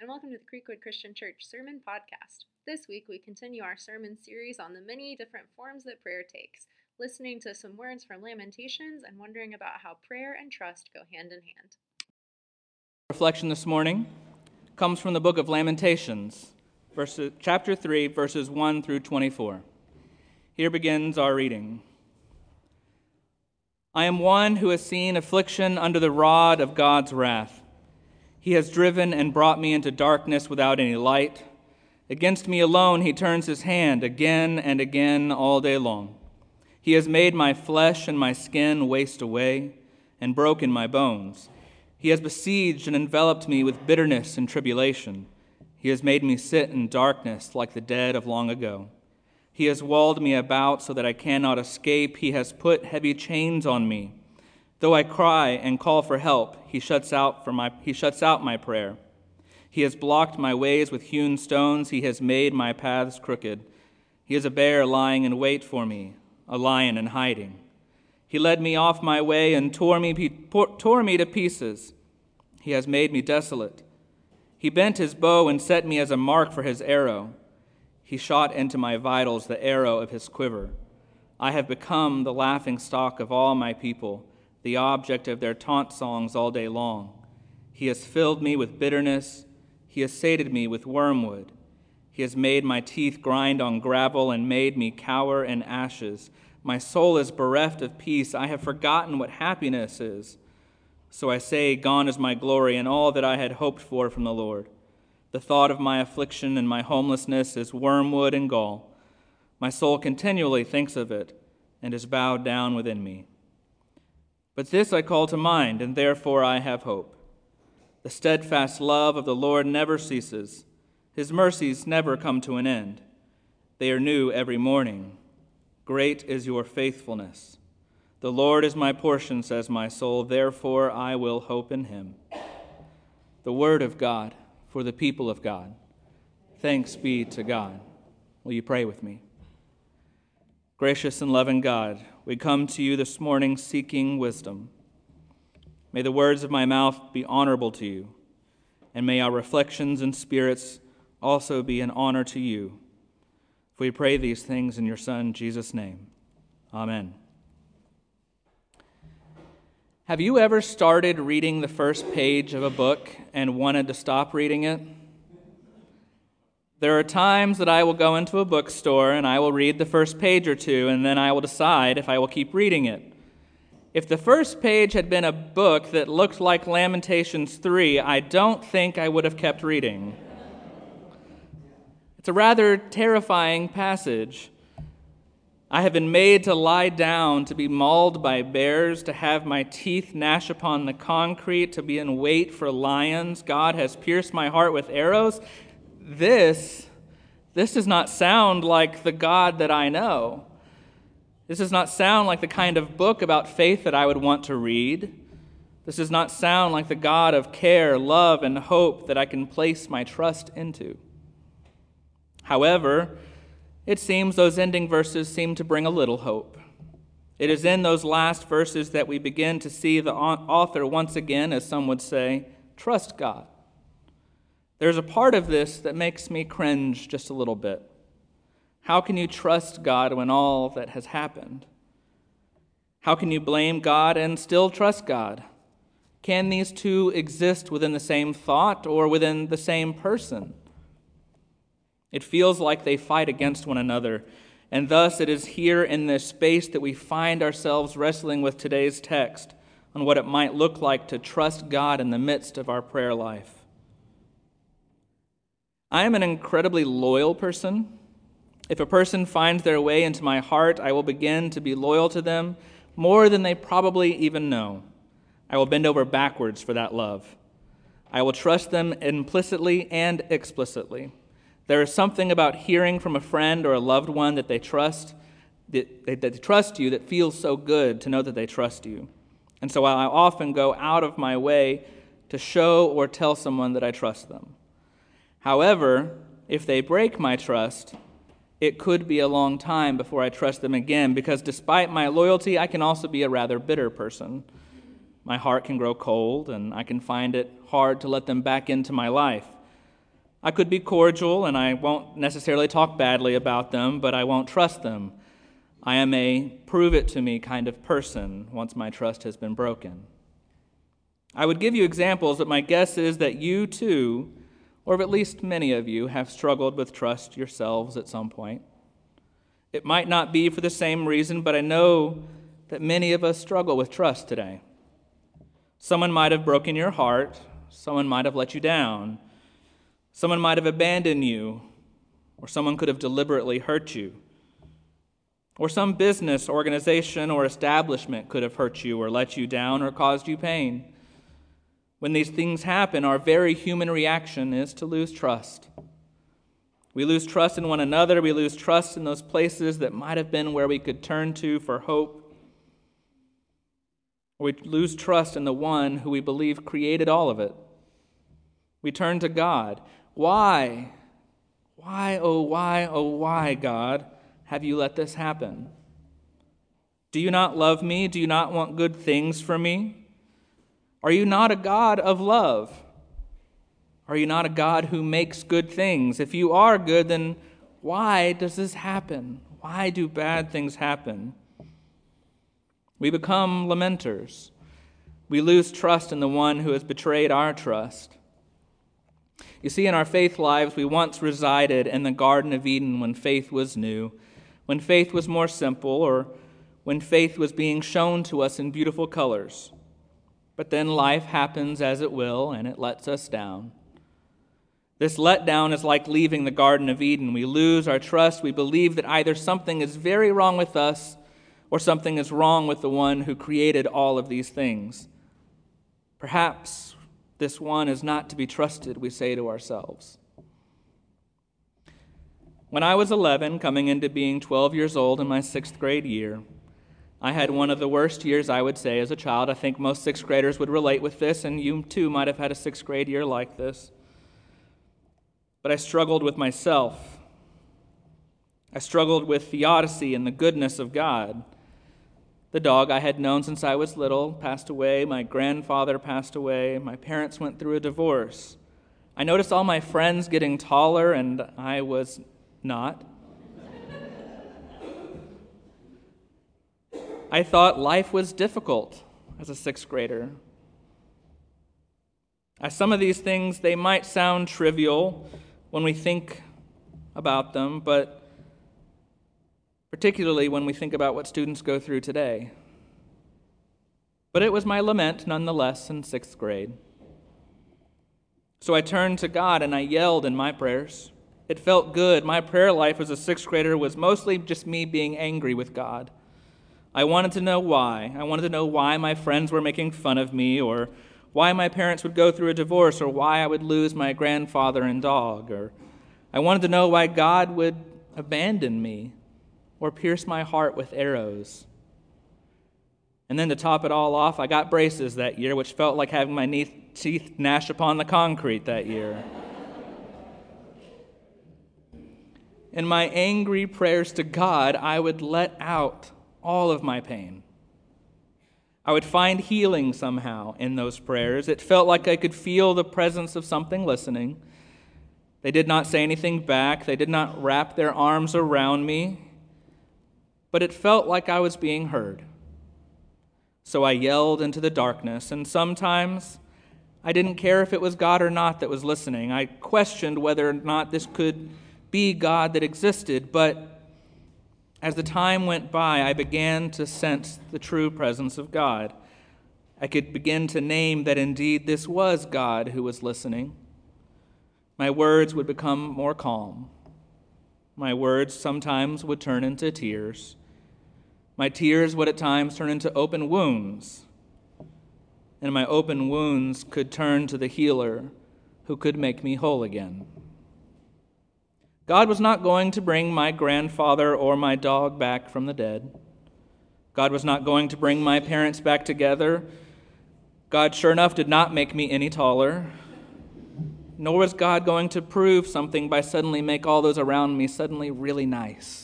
and welcome to the Creekwood Christian Church Sermon Podcast. This week we continue our sermon series on the many different forms that prayer takes, listening to some words from Lamentations and wondering about how prayer and trust go hand in hand. Reflection this morning comes from the book of Lamentations, chapter 3, verses 1 through 24. Here begins our reading. I am one who has seen affliction under the rod of God's wrath. He has driven and brought me into darkness without any light. Against me alone he turns his hand again and again all day long. He has made my flesh and my skin waste away and broken my bones. He has besieged and enveloped me with bitterness and tribulation. He has made me sit in darkness like the dead of long ago. He has walled me about so that I cannot escape. He has put heavy chains on me. Though I cry and call for help, he shuts out my prayer. He has blocked my ways with hewn stones. He has made my paths crooked. He is a bear lying in wait for me, a lion in hiding. He led me off my way and tore me to pieces. He has made me desolate. He bent his bow and set me as a mark for his arrow. He shot into my vitals the arrow of his quiver. I have become the laughingstock of all my people, the object of their taunt songs all day long. He has filled me with bitterness. He has sated me with wormwood. He has made my teeth grind on gravel and made me cower in ashes. My soul is bereft of peace. I have forgotten what happiness is. So I say, gone is my glory and all that I had hoped for from the Lord. The thought of my affliction and my homelessness is wormwood and gall. My soul continually thinks of it and is bowed down within me. But this I call to mind, and therefore I have hope. The steadfast love of the Lord never ceases. His mercies never come to an end. They are new every morning. Great is your faithfulness. The Lord is my portion, says my soul, therefore I will hope in him. The word of God for the people of God. Thanks be to God. Will you pray with me? Gracious and loving God, we come to you this morning seeking wisdom. May the words of my mouth be honorable to you, and may our reflections and spirits also be an honor to you. For we pray these things in your Son, Jesus' name. Amen. Have you ever started reading the first page of a book and wanted to stop reading it? There are times that I will go into a bookstore and I will read the first page or two, and then I will decide if I will keep reading it. If the first page had been a book that looked like Lamentations 3, I don't think I would have kept reading. It's a rather terrifying passage. I have been made to lie down, to be mauled by bears, to have my teeth gnash upon the concrete, to be in wait for lions. God has pierced my heart with arrows. This does not sound like the God that I know. This does not sound like the kind of book about faith that I would want to read. This does not sound like the God of care, love, and hope that I can place my trust into. However, it seems those ending verses seem to bring a little hope. It is in those last verses that we begin to see the author once again, as some would say, trust God. There's a part of this that makes me cringe just a little bit. How can you trust God when all that has happened? How can you blame God and still trust God? Can these two exist within the same thought or within the same person? It feels like they fight against one another, and thus it is here in this space that we find ourselves wrestling with today's text on what it might look like to trust God in the midst of our prayer life. I am an incredibly loyal person. If a person finds their way into my heart, I will begin to be loyal to them more than they probably even know. I will bend over backwards for that love. I will trust them implicitly and explicitly. There is something about hearing from a friend or a loved one that they trust you that feels so good to know that they trust you. And so I often go out of my way to show or tell someone that I trust them. However, if they break my trust, it could be a long time before I trust them again, because despite my loyalty, I can also be a rather bitter person. My heart can grow cold, and I can find it hard to let them back into my life. I could be cordial, and I won't necessarily talk badly about them, but I won't trust them. I am a prove-it-to-me kind of person once my trust has been broken. I would give you examples, but my guess is that you too, or at least many of you, have struggled with trust yourselves at some point. It might not be for the same reason, but I know that many of us struggle with trust today. Someone might have broken your heart. Someone might have let you down. Someone might have abandoned you, or someone could have deliberately hurt you. Or some business, organization, or establishment could have hurt you or let you down or caused you pain. When these things happen, our very human reaction is to lose trust. We lose trust in one another. We lose trust in those places that might have been where we could turn to for hope. We lose trust in the one who we believe created all of it. We turn to God. Why? Why, oh why, God, have you let this happen? Do you not love me? Do you not want good things for me? Are you not a God of love? Are you not a God who makes good things? If you are good, then why does this happen? Why do bad things happen? We become lamenters. We lose trust in the one who has betrayed our trust. You see, in our faith lives, we once resided in the Garden of Eden when faith was new, when faith was more simple, or when faith was being shown to us in beautiful colors. But then life happens as it will, and it lets us down. This letdown is like leaving the Garden of Eden. We lose our trust. We believe that either something is very wrong with us or something is wrong with the one who created all of these things. Perhaps this one is not to be trusted, we say to ourselves. When I was 11, coming into being 12 years old in my 6th grade year, I had one of the worst years, I would say, as a child. I think most 6th graders would relate with this, and you too might have had a 6th grade year like this. But I struggled with myself. I struggled with theodicy and the goodness of God. The dog I had known since I was little passed away. My grandfather passed away. My parents went through a divorce. I noticed all my friends getting taller, and I was not. I thought life was difficult as a 6th grader. Some of these things, they might sound trivial when we think about them, but particularly when we think about what students go through today. But it was my lament, nonetheless, in 6th grade. So I turned to God and I yelled in my prayers. It felt good. My prayer life as a 6th grader was mostly just me being angry with God. I wanted to know why. I wanted to know why my friends were making fun of me, or why my parents would go through a divorce, or why I would lose my grandfather and dog, or I wanted to know why God would abandon me or pierce my heart with arrows. And then to top it all off, I got braces that year, which felt like having my teeth gnash upon the concrete that year. In my angry prayers to God, I would let out all of my pain. I would find healing somehow in those prayers. It felt like I could feel the presence of something listening. They did not say anything back. They did not wrap their arms around me. But it felt like I was being heard. So I yelled into the darkness, and sometimes I didn't care if it was God or not that was listening. I questioned whether or not this could be God that existed, but as the time went by, I began to sense the true presence of God. I could begin to name that indeed this was God who was listening. My words would become more calm. My words sometimes would turn into tears. My tears would at times turn into open wounds, and my open wounds could turn to the healer who could make me whole again. God was not going to bring my grandfather or my dog back from the dead. God was not going to bring my parents back together. God, sure enough, did not make me any taller. Nor was God going to prove something by suddenly make all those around me suddenly really nice.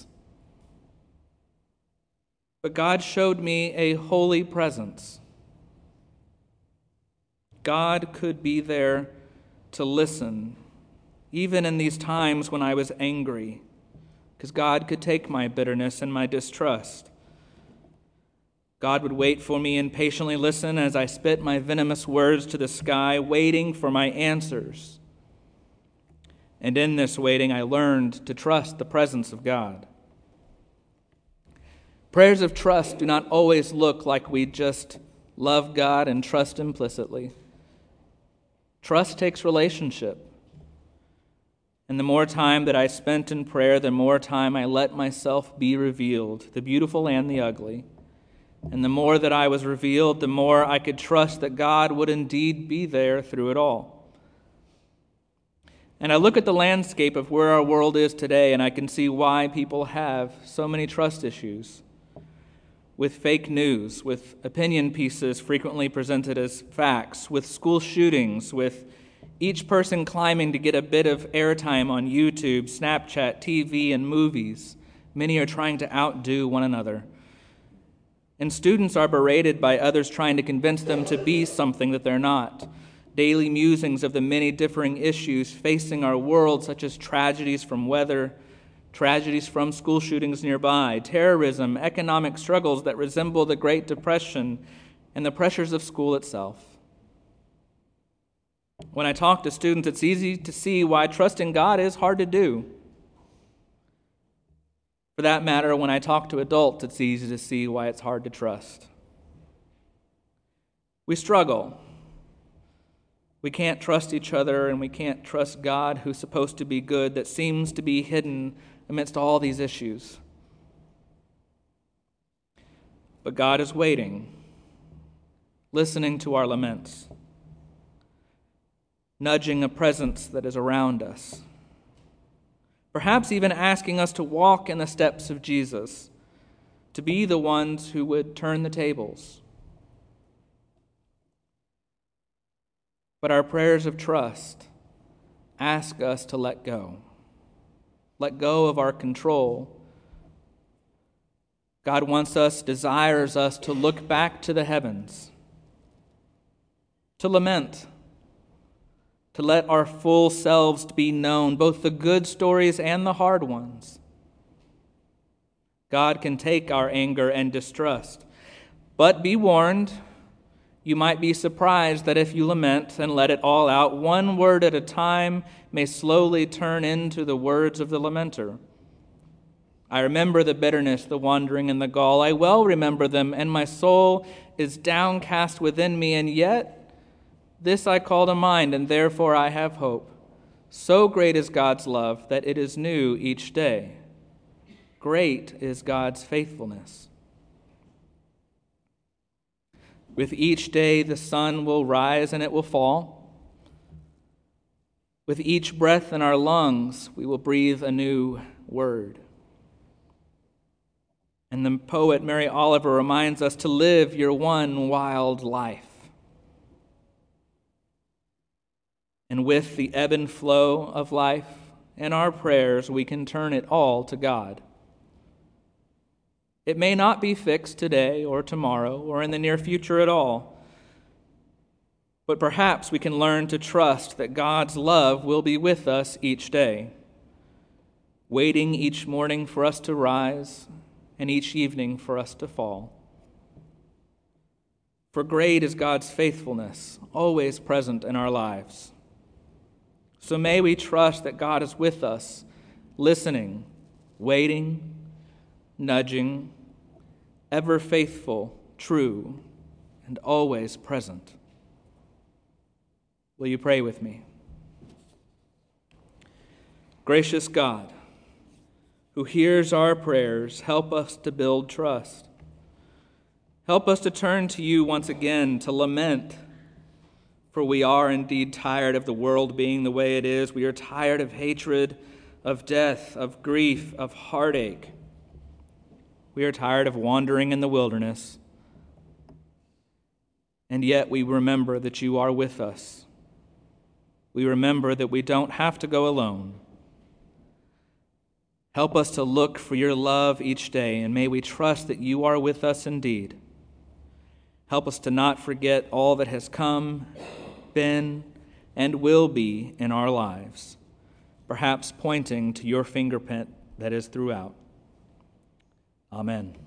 But God showed me a holy presence. God could be there to listen even in these times when I was angry, because God could take my bitterness and my distrust. God would wait for me and patiently listen as I spit my venomous words to the sky, waiting for my answers. And in this waiting, I learned to trust the presence of God. Prayers of trust do not always look like we just love God and trust implicitly. Trust takes relationship. And the more time that I spent in prayer, the more time I let myself be revealed, the beautiful and the ugly. And the more that I was revealed, the more I could trust that God would indeed be there through it all. And I look at the landscape of where our world is today, and I can see why people have so many trust issues. With fake news, with opinion pieces frequently presented as facts, with school shootings, with each person climbing to get a bit of airtime on YouTube, Snapchat, TV, and movies. Many are trying to outdo one another. And students are berated by others trying to convince them to be something that they're not. Daily musings of the many differing issues facing our world, such as tragedies from weather, tragedies from school shootings nearby, terrorism, economic struggles that resemble the Great Depression, and the pressures of school itself. When I talk to students, it's easy to see why trusting God is hard to do. For that matter, when I talk to adults, it's easy to see why it's hard to trust. We struggle. We can't trust each other, and we can't trust God, who's supposed to be good, that seems to be hidden amidst all these issues. But God is waiting, listening to our laments, nudging a presence that is around us, perhaps even asking us to walk in the steps of Jesus, to be the ones who would turn the tables. But our prayers of trust ask us to let go of our control. God desires us to look back to the heavens, to lament, to let our full selves be known, both the good stories and the hard ones. God can take our anger and distrust, but be warned, you might be surprised that if you lament and let it all out, one word at a time may slowly turn into the words of the lamenter. I remember the bitterness, the wandering, and the gall. I well remember them, and my soul is downcast within me, and yet this I call to mind, and therefore I have hope. So great is God's love that it is new each day. Great is God's faithfulness. With each day the sun will rise and it will fall. With each breath in our lungs, we will breathe a new word. And the poet Mary Oliver reminds us to live your one wild life. And with the ebb and flow of life and our prayers, we can turn it all to God. It may not be fixed today or tomorrow or in the near future at all, but perhaps we can learn to trust that God's love will be with us each day, waiting each morning for us to rise and each evening for us to fall. For great is God's faithfulness, always present in our lives. So may we trust that God is with us, listening, waiting, nudging, ever faithful, true, and always present. Will you pray with me? Gracious God, who hears our prayers, help us to build trust. Help us to turn to you once again, to lament. For we are indeed tired of the world being the way it is. We are tired of hatred, of death, of grief, of heartache. We are tired of wandering in the wilderness. And yet we remember that you are with us. We remember that we don't have to go alone. Help us to look for your love each day, and may we trust that you are with us indeed. Help us to not forget all that has come, been, and will be in our lives. perhaps pointing to your fingerprint that is throughout. Amen.